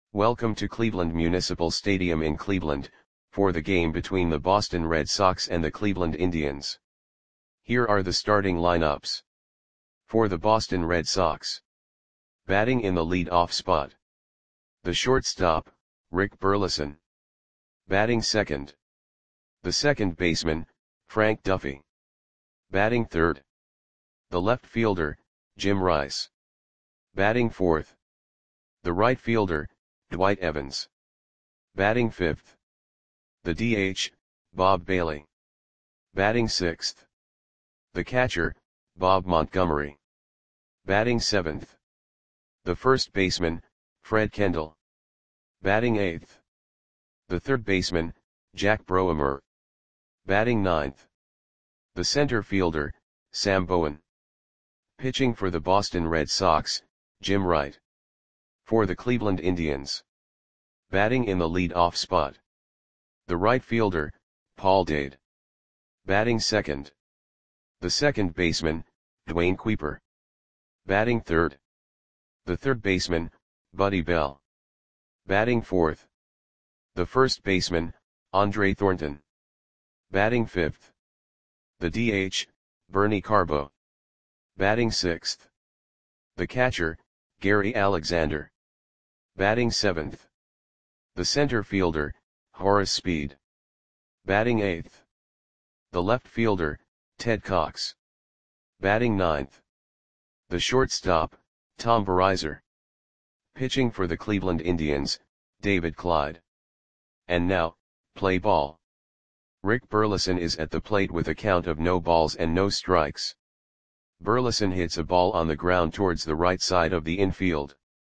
Welcome to Cleveland Municipal Stadium in Cleveland, for the game between the Boston Red Sox and the Cleveland Indians. Here are the starting lineups. For the Boston Red Sox. Batting in the lead-off spot. The shortstop, Rick Burleson. Batting second. The second baseman, Frank Duffy. Batting third. The left fielder, Jim Rice. Batting fourth. The right fielder, Dwight Evans. Batting fifth. The DH, Bob Bailey. Batting sixth. The catcher, Bob Montgomery. Batting seventh. The first baseman, Fred Kendall. Batting eighth. The third baseman, Jack Broemer. Batting ninth. The center fielder, Sam Bowen. Pitching for the Boston Red Sox, Jim Wright. For the Cleveland Indians. Batting in the lead-off spot. The right fielder, Paul Dade. Batting second. The second baseman, Dwayne Kuiper. Batting third. The third baseman, Buddy Bell. Batting fourth. The first baseman, Andre Thornton. Batting fifth. The DH, Bernie Carbo. Batting sixth. The catcher, Gary Alexander. Batting seventh. The center fielder, Horace Speed. Batting eighth. The left fielder, Ted Cox. Batting ninth. The shortstop, Tom Bereiser. Pitching for the Cleveland Indians, David Clyde. And now, play ball. Rick Burleson is at the plate with a count of no balls and no strikes. Burleson hits a ball on the ground towards the right side of the infield.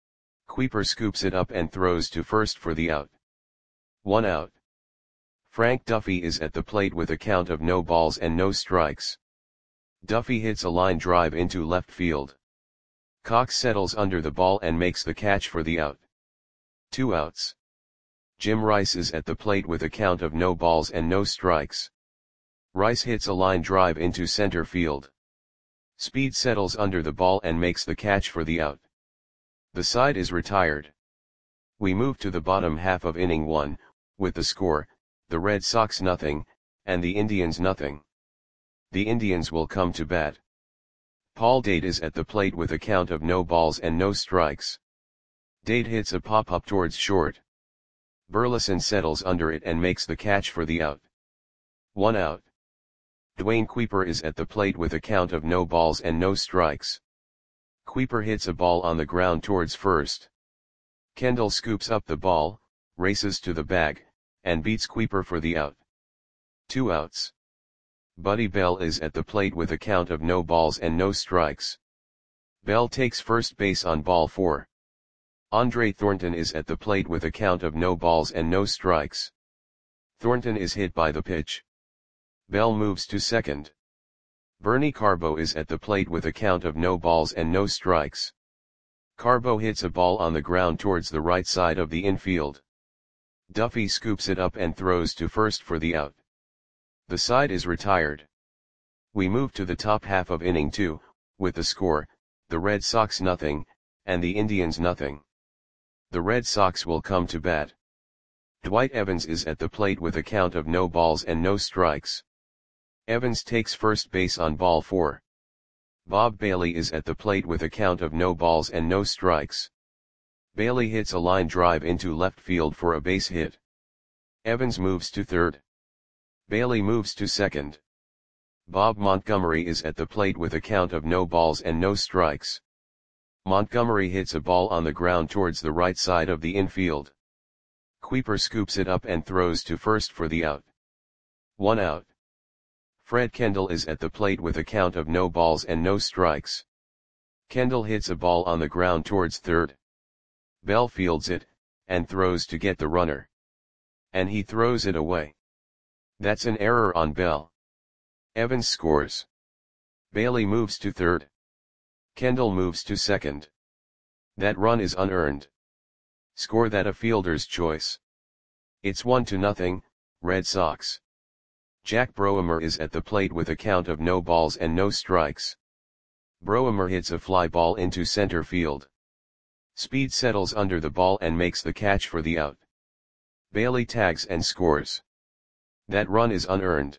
Kuiper scoops it up and throws to first for the out. 1 out. Frank Duffy is at the plate with a count of no balls and no strikes. Duffy hits a line drive into left field. Cox settles under the ball and makes the catch for the out. 2 outs. Jim Rice is at the plate with a count of no balls and no strikes. Rice hits a line drive into center field. Speed settles under the ball and makes the catch for the out. The side is retired. We move to the bottom half of inning 1, with the score, the Red Sox nothing, and the Indians nothing. The Indians will come to bat. Paul Dade is at the plate with a count of no balls and no strikes. Dade hits a pop-up towards short. Burleson settles under it and makes the catch for the out. 1 out. Dwayne Kuiper is at the plate with a count of no balls and no strikes. Kuiper hits a ball on the ground towards first. Kendall scoops up the ball, races to the bag, and beats Kuiper for the out. 2 outs. Buddy Bell is at the plate with a count of no balls and no strikes. Bell takes first base on ball 4. Andre Thornton is at the plate with a count of no balls and no strikes. Thornton is hit by the pitch. Bell moves to second. Bernie Carbo is at the plate with a count of no balls and no strikes. Carbo hits a ball on the ground towards the right side of the infield. Duffy scoops it up and throws to first for the out. The side is retired. We move to the top half of inning 2, with the score, the Red Sox nothing, and the Indians nothing. The Red Sox will come to bat. Dwight Evans is at the plate with a count of no balls and no strikes. Evans takes first base on ball 4. Bob Bailey is at the plate with a count of no balls and no strikes. Bailey hits a line drive into left field for a base hit. Evans moves to third. Bailey moves to second. Bob Montgomery is at the plate with a count of no balls and no strikes. Montgomery hits a ball on the ground towards the right side of the infield. Kuiper scoops it up and throws to first for the out. 1 out. Fred Kendall is at the plate with a count of no balls and no strikes. Kendall hits a ball on the ground towards third. Bell fields it, and throws to get the runner. And he throws it away. That's an error on Bell. Evans scores. Bailey moves to third. Kendall moves to second. That run is unearned. Score that a fielder's choice. It's 1-0, Red Sox. Jack Broemer is at the plate with a count of no balls and no strikes. Broemer hits a fly ball into center field. Speed settles under the ball and makes the catch for the out. Bailey tags and scores. That run is unearned.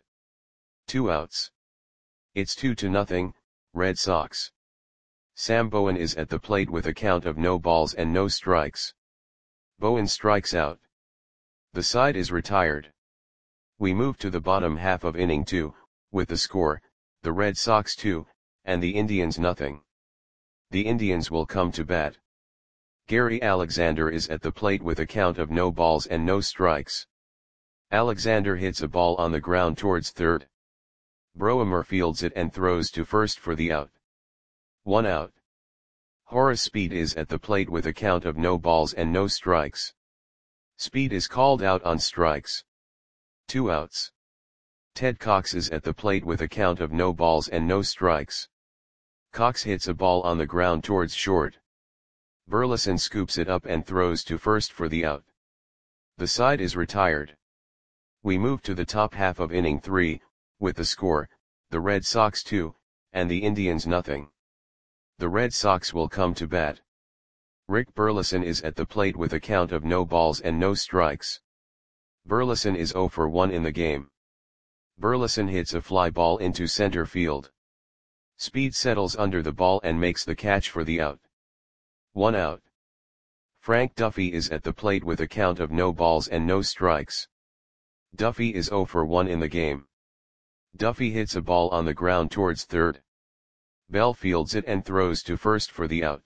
2 outs. It's 2-0, Red Sox. Sam Bowen is at the plate with a count of no balls and no strikes. Bowen strikes out. The side is retired. We move to the bottom half of inning 2, with the score, the Red Sox 2, and the Indians nothing. The Indians will come to bat. Gary Alexander is at the plate with a count of no balls and no strikes. Alexander hits a ball on the ground towards third. Broemer fields it and throws to first for the out. 1 out. Horace Speed is at the plate with a count of no balls and no strikes. Speed is called out on strikes. 2 outs. Ted Cox is at the plate with a count of no balls and no strikes. Cox hits a ball on the ground towards short. Burleson scoops it up and throws to first for the out. The side is retired. We move to the top half of inning 3, with the score, the Red Sox 2, and the Indians nothing. The Red Sox will come to bat. Rick Burleson is at the plate with a count of no balls and no strikes. Burleson is 0 for 1 in the game. Burleson hits a fly ball into center field. Speed settles under the ball and makes the catch for the out. 1 out. Frank Duffy is at the plate with a count of no balls and no strikes. Duffy is 0 for 1 in the game. Duffy hits a ball on the ground towards third. Bell fields it and throws to first for the out.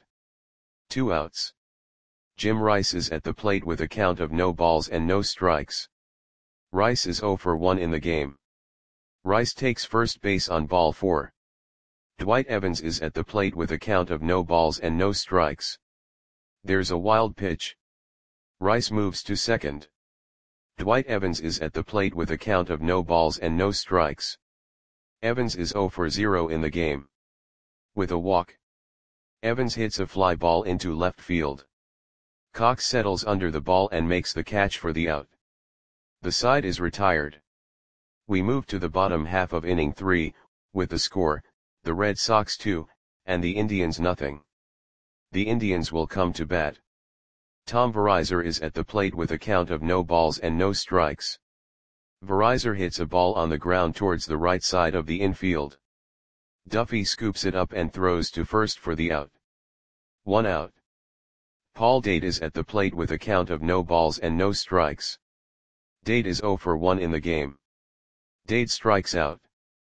2 outs. Jim Rice is at the plate with a count of no balls and no strikes. Rice is 0 for 1 in the game. Rice takes first base on ball 4. Dwight Evans is at the plate with a count of no balls and no strikes. There's a wild pitch. Rice moves to second. Dwight Evans is at the plate with a count of no balls and no strikes. Evans is 0 for 0 in the game. With a walk, Evans hits a fly ball into left field. Cox settles under the ball and makes the catch for the out. The side is retired. We move to the bottom half of inning 3, with the score, the Red Sox 2, and the Indians nothing. The Indians will come to bat. Tom Verizar is at the plate with a count of no balls and no strikes. Verizar hits a ball on the ground towards the right side of the infield. Duffy scoops it up and throws to first for the out. 1 out. Paul Date is at the plate with a count of no balls and no strikes. Date is 0 for 1 in the game. Date strikes out.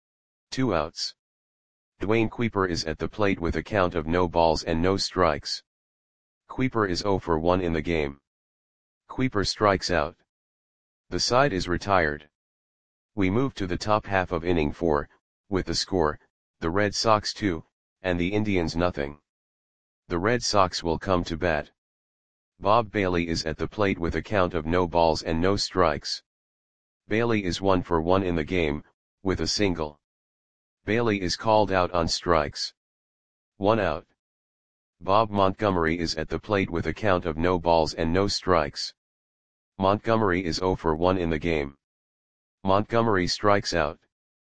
2 outs. Dwayne Kuiper is at the plate with a count of no balls and no strikes. Kuiper is 0 for 1 in the game. Kuiper strikes out. The side is retired. We move to the top half of inning 4, with the score, the Red Sox 2, and the Indians nothing. The Red Sox will come to bat. Bob Bailey is at the plate with a count of no balls and no strikes. Bailey is 1 for 1 in the game, with a single. Bailey is called out on strikes. 1 out. Bob Montgomery is at the plate with a count of no balls and no strikes. Montgomery is 0 for 1 in the game. Montgomery strikes out.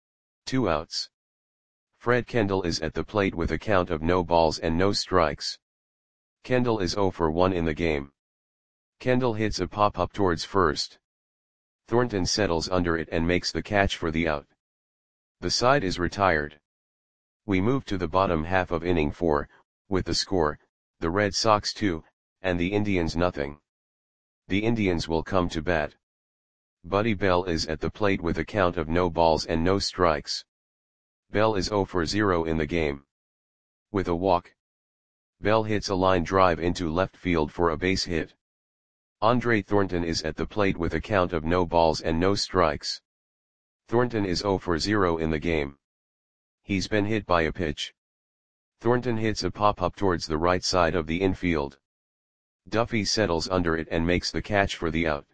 2 outs. Fred Kendall is at the plate with a count of no balls and no strikes. Kendall is 0 for 1 in the game. Kendall hits a pop-up towards first. Thornton settles under it and makes the catch for the out. The side is retired. We move to the bottom half of inning 4, with the score, the Red Sox 2, and the Indians nothing. The Indians will come to bat. Buddy Bell is at the plate with a count of no balls and no strikes. Bell is 0 for 0 in the game. With a walk, Bell hits a line drive into left field for a base hit. Andre Thornton is at the plate with a count of no balls and no strikes. Thornton is 0 for 0 in the game. He's been hit by a pitch. Thornton hits a pop-up towards the right side of the infield. Duffy settles under it and makes the catch for the out.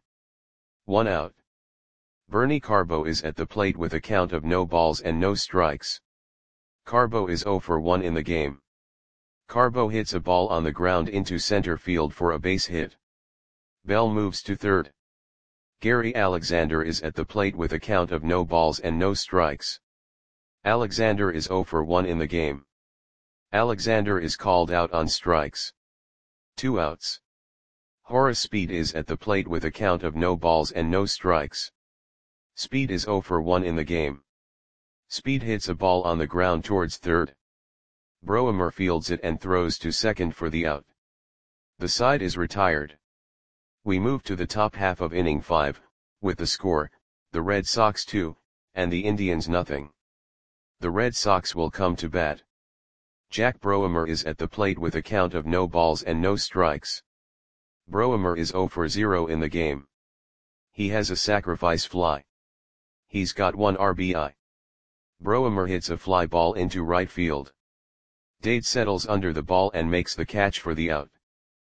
1 out. Bernie Carbo is at the plate with a count of no balls and no strikes. Carbo is 0 for 1 in the game. Carbo hits a ball on the ground into center field for a base hit. Bell moves to third. Gary Alexander is at the plate with a count of no balls and no strikes. Alexander is 0 for 1 in the game. Alexander is called out on strikes. 2 outs. Horace Speed is at the plate with a count of no balls and no strikes. Speed is 0 for 1 in the game. Speed hits a ball on the ground towards third. Broemer fields it and throws to second for the out. The side is retired. We move to the top half of inning 5, with the score, the Red Sox 2, and the Indians nothing. The Red Sox will come to bat. Jack Broemer is at the plate with a count of no balls and no strikes. Broemer is 0 for 0 in the game. He has a sacrifice fly. He's got 1 RBI. Broemer hits a fly ball into right field. Dade settles under the ball and makes the catch for the out.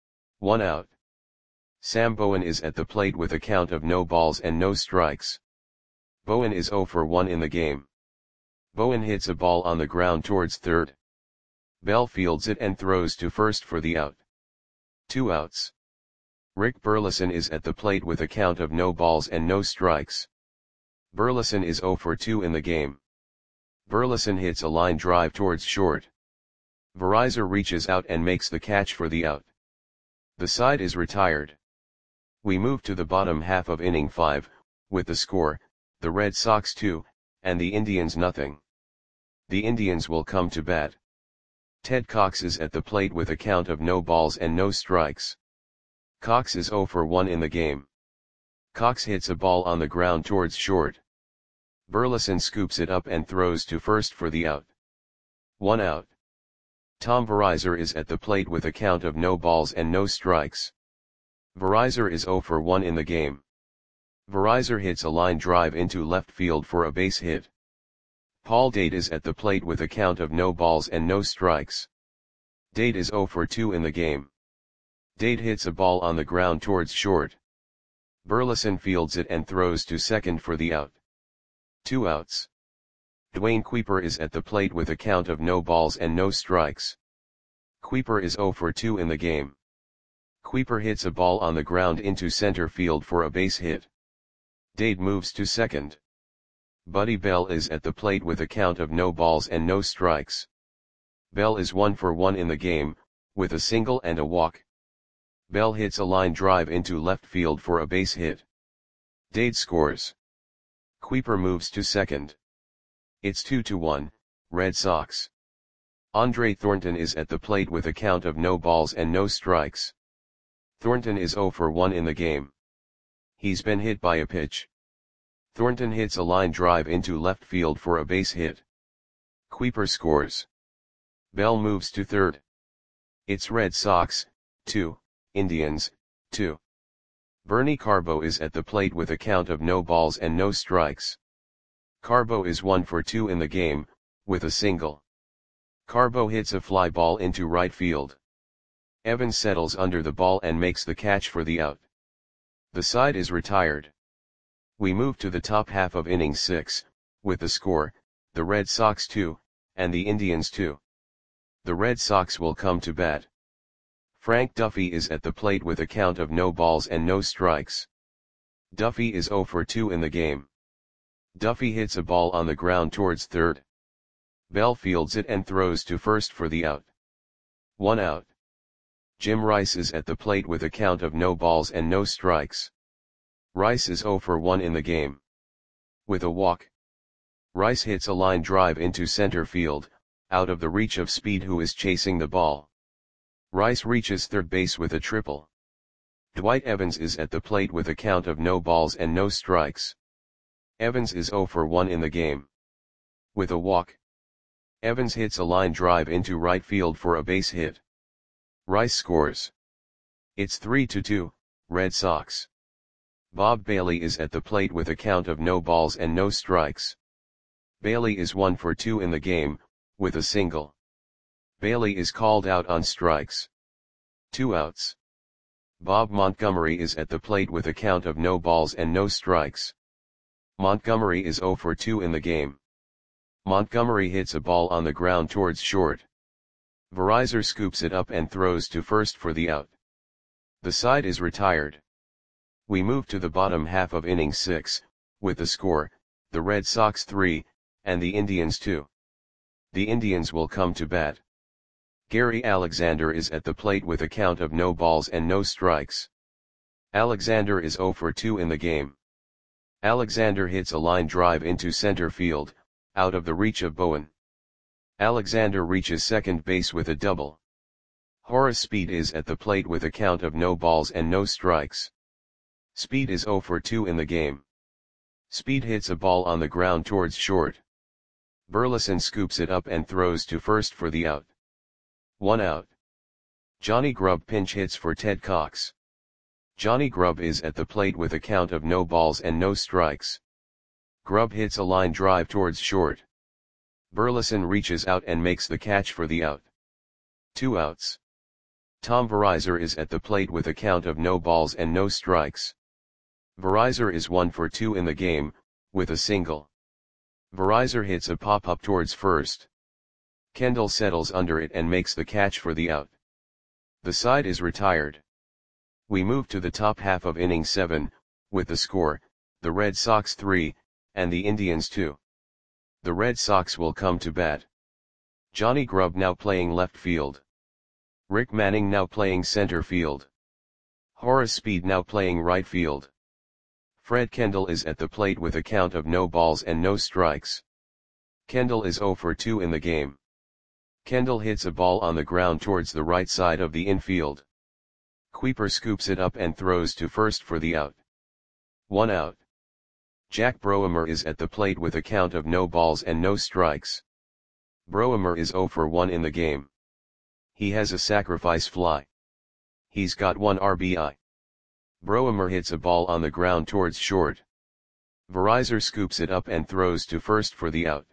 1 out. Sam Bowen is at the plate with a count of no balls and no strikes. Bowen is 0 for 1 in the game. Bowen hits a ball on the ground towards third. Bell fields it and throws to first for the out. 2 outs. Rick Burleson is at the plate with a count of no balls and no strikes. Burleson is 0 for 2 in the game. Burleson hits a line drive towards short. Verizar reaches out and makes the catch for the out. The side is retired. We move to the bottom half of inning 5, with the score, the Red Sox 2, and the Indians nothing. The Indians will come to bat. Ted Cox is at the plate with a count of no balls and no strikes. Cox is 0 for 1 in the game. Cox hits a ball on the ground towards short. Burleson scoops it up and throws to first for the out. 1 out. Tom Verizar is at the plate with a count of no balls and no strikes. Verizar is 0 for 1 in the game. Verizar hits a line drive into left field for a base hit. Paul Dade is at the plate with a count of no balls and no strikes. Dade is 0 for 2 in the game. Dade hits a ball on the ground towards short. Burleson fields it and throws to second for the out. 2 outs. Dwayne Kuiper is at the plate with a count of no balls and no strikes. Kuiper is 0 for 2 in the game. Kuiper hits a ball on the ground into center field for a base hit. Dade moves to second. Buddy Bell is at the plate with a count of no balls and no strikes. Bell is 1 for 1 in the game, with a single and a walk. Bell hits a line drive into left field for a base hit. Dade scores. Kuiper moves to second. It's 2-1, Red Sox. Andre Thornton is at the plate with a count of no balls and no strikes. Thornton is 0 for 1 in the game. He's been hit by a pitch. Thornton hits a line drive into left field for a base hit. Kuiper scores. Bell moves to third. It's Red Sox, 2, Indians, 2. Bernie Carbo is at the plate with a count of no balls and no strikes. Carbo is 1 for 2 in the game, with a single. Carbo hits a fly ball into right field. Evans settles under the ball and makes the catch for the out. The side is retired. We move to the top half of inning 6, with the score, the Red Sox 2, and the Indians 2. The Red Sox will come to bat. Frank Duffy is at the plate with a count of no balls and no strikes. Duffy is 0 for 2 in the game. Duffy hits a ball on the ground towards third. Bell fields it and throws to first for the out. 1 out. Jim Rice is at the plate with a count of no balls and no strikes. Rice is 0 for 1 in the game. With a walk. Rice hits a line drive into center field, out of the reach of Speed, who is chasing the ball. Rice reaches third base with a triple. Dwight Evans is at the plate with a count of no balls and no strikes. Evans is 0 for 1 in the game. With a walk. Evans hits a line drive into right field for a base hit. Rice scores. It's 3-2, Red Sox. Bob Bailey is at the plate with a count of no balls and no strikes. Bailey is 1 for 2 in the game, with a single. Bailey is called out on strikes. 2 outs. Bob Montgomery is at the plate with a count of no balls and no strikes. Montgomery is 0 for 2 in the game. Montgomery hits a ball on the ground towards short. Verizar scoops it up and throws to first for the out. The side is retired. We move to the bottom half of inning 6, with the score, the Red Sox 3, and the Indians 2. The Indians will come to bat. Gary Alexander is at the plate with a count of no balls and no strikes. Alexander is 0 for 2 in the game. Alexander hits a line drive into center field, out of the reach of Bowen. Alexander reaches second base with a double. Horace Speed is at the plate with a count of no balls and no strikes. Speed is 0 for 2 in the game. Speed hits a ball on the ground towards short. Burleson scoops it up and throws to first for the out. 1 out. Johnny Grubb pinch hits for Ted Cox. Johnny Grubb is at the plate with a count of no balls and no strikes. Grubb hits a line drive towards short. Burleson reaches out and makes the catch for the out. 2 outs. Tom Verizor is at the plate with a count of no balls and no strikes. Verizor is 1 for 2 in the game, with a single. Verizor hits a pop-up towards first. Kendall settles under it and makes the catch for the out. The side is retired. We move to the top half of inning 7, with the score, the Red Sox 3, and the Indians 2. The Red Sox will come to bat. Johnny Grubb now playing left field. Rick Manning now playing center field. Horace Speed now playing right field. Fred Kendall is at the plate with a count of no balls and no strikes. Kendall is 0 for 2 in the game. Kendall hits a ball on the ground towards the right side of the infield. Kuiper scoops it up and throws to first for the out. 1 out. Jack Broemer is at the plate with a count of no balls and no strikes. Broemer is 0 for 1 in the game. He has a sacrifice fly. He's got 1 RBI. Broemer hits a ball on the ground towards short. Verizor scoops it up and throws to first for the out.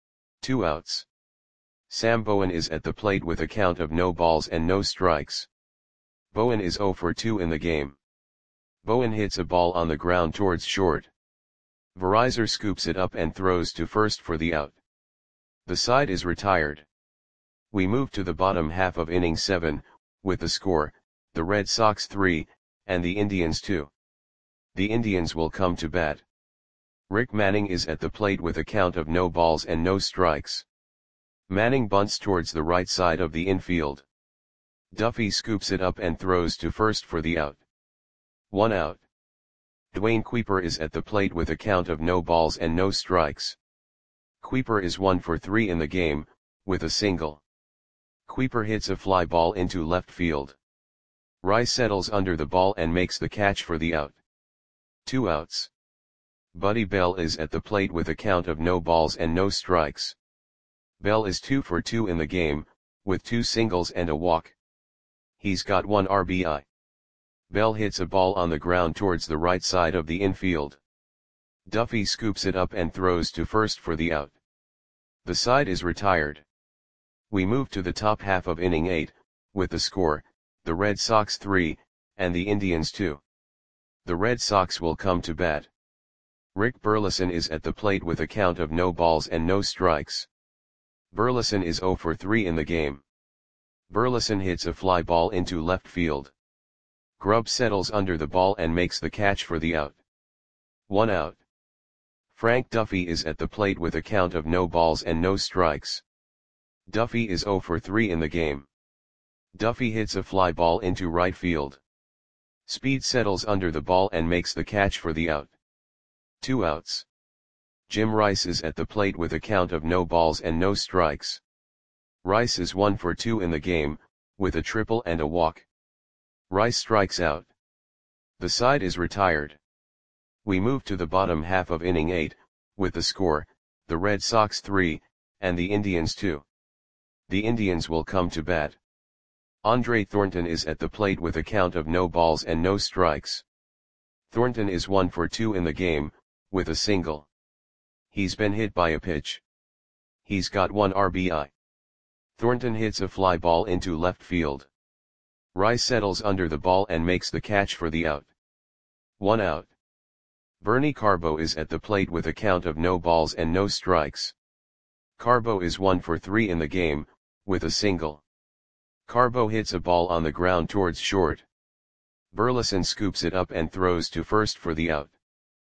2 outs. Sam Bowen is at the plate with a count of no balls and no strikes. Bowen is 0 for 2 in the game. Bowen hits a ball on the ground towards short. Verizor scoops it up and throws to first for the out. The side is retired. We move to the bottom half of inning 7, with the score, the Red Sox 3, and the Indians 2. The Indians will come to bat. Rick Manning is at the plate with a count of no balls and no strikes. Manning bunts towards the right side of the infield. Duffy scoops it up and throws to first for the out. 1 out. Dwayne Kuiper is at the plate with a count of no balls and no strikes. Kuiper is 1 for 3 in the game, with a single. Kuiper hits a fly ball into left field. Rice settles under the ball and makes the catch for the out. 2 outs. Buddy Bell is at the plate with a count of no balls and no strikes. Bell is 2 for 2 in the game, with 2 singles and a walk. He's got 1 RBI. Bell hits a ball on the ground towards the right side of the infield. Duffy scoops it up and throws to first for the out. The side is retired. We move to the top half of inning 8, with the score, the Red Sox 3, and the Indians 2. The Red Sox will come to bat. Rick Burleson is at the plate with a count of no balls and no strikes. Burleson is 0 for 3 in the game. Burleson hits a fly ball into left field. Grubb settles under the ball and makes the catch for the out. 1 out. Frank Duffy is at the plate with a count of no balls and no strikes. Duffy is 0 for 3 in the game. Duffy hits a fly ball into right field. Speed settles under the ball and makes the catch for the out. 2 outs. Jim Rice is at the plate with a count of no balls and no strikes. Rice is 1 for 2 in the game, with a triple and a walk. Rice strikes out. The side is retired. We move to the bottom half of inning 8, with the score, the Red Sox 3, and the Indians 2. The Indians will come to bat. Andre Thornton is at the plate with a count of no balls and no strikes. Thornton is 1 for 2 in the game, with a single. He's been hit by a pitch. He's got 1 RBI. Thornton hits a fly ball into left field. Rice settles under the ball and makes the catch for the out. 1 out. Bernie Carbo is at the plate with a count of no balls and no strikes. Carbo is 1 for 3 in the game, with a single. Carbo hits a ball on the ground towards short. Burleson scoops it up and throws to first for the out.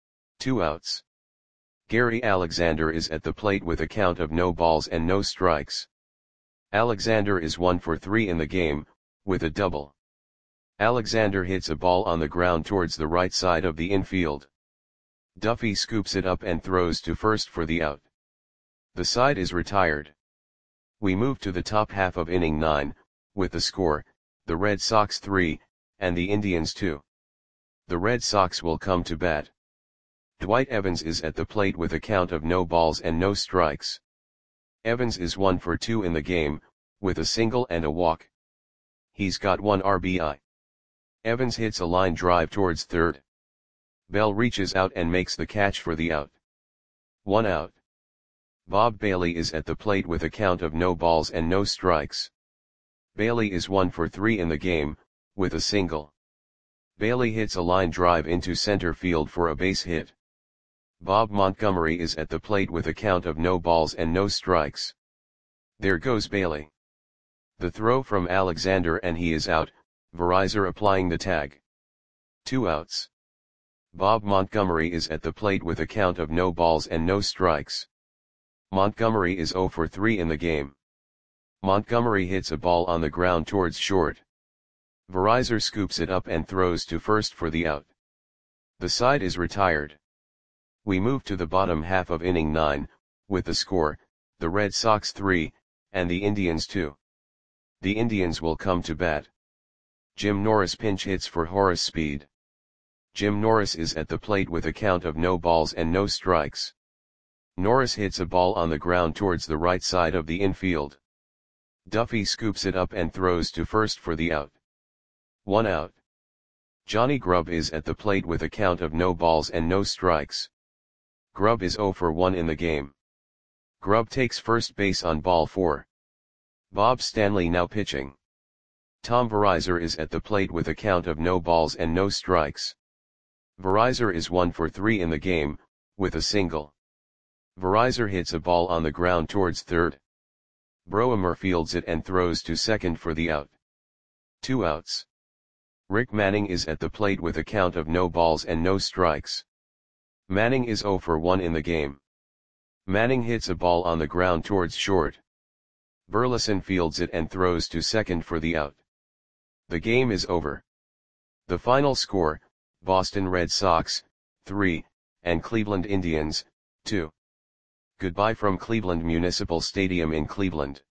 2 outs. Gary Alexander is at the plate with a count of no balls and no strikes. Alexander is 1 for 3 in the game, with a double. Alexander hits a ball on the ground towards the right side of the infield. Duffy scoops it up and throws to first for the out. The side is retired. We move to the top half of inning 9, with the score, the Red Sox 3, and the Indians 2. The Red Sox will come to bat. Dwight Evans is at the plate with a count of no balls and no strikes. Evans is 1 for 2 in the game, with a single and a walk. He's got 1 RBI. Evans hits a line drive towards third. Bell reaches out and makes the catch for the out. 1 out. Bob Bailey is at the plate with a count of no balls and no strikes. Bailey is 1 for 3 in the game, with a single. Bailey hits a line drive into center field for a base hit. Bob Montgomery is at the plate with a count of no balls and no strikes. There goes Bailey. The throw from Alexander and he is out, Verizor applying the tag. 2 outs. Bob Montgomery is at the plate with a count of no balls and no strikes. Montgomery is 0 for 3 in the game. Montgomery hits a ball on the ground towards short. Verizor scoops it up and throws to first for the out. The side is retired. We move to the bottom half of inning 9, with the score, the Red Sox 3, and the Indians 2. The Indians will come to bat. Jim Norris pinch hits for Horace Speed. Jim Norris is at the plate with a count of no balls and no strikes. Norris hits a ball on the ground towards the right side of the infield. Duffy scoops it up and throws to first for the out. 1 out. Johnny Grubb is at the plate with a count of no balls and no strikes. Grubb is 0 for 1 in the game. Grubb takes first base on ball 4. Bob Stanley now pitching. Tom Verizor is at the plate with a count of no balls and no strikes. Verizor is 1 for 3 in the game, with a single. Verizor hits a ball on the ground towards third. Broemer fields it and throws to second for the out. 2 outs. Rick Manning is at the plate with a count of no balls and no strikes. Manning is 0 for 1 in the game. Manning hits a ball on the ground towards short. Burleson fields it and throws to second for the out. The game is over. The final score, Boston Red Sox, 3, and Cleveland Indians, 2. Goodbye from Cleveland Municipal Stadium in Cleveland.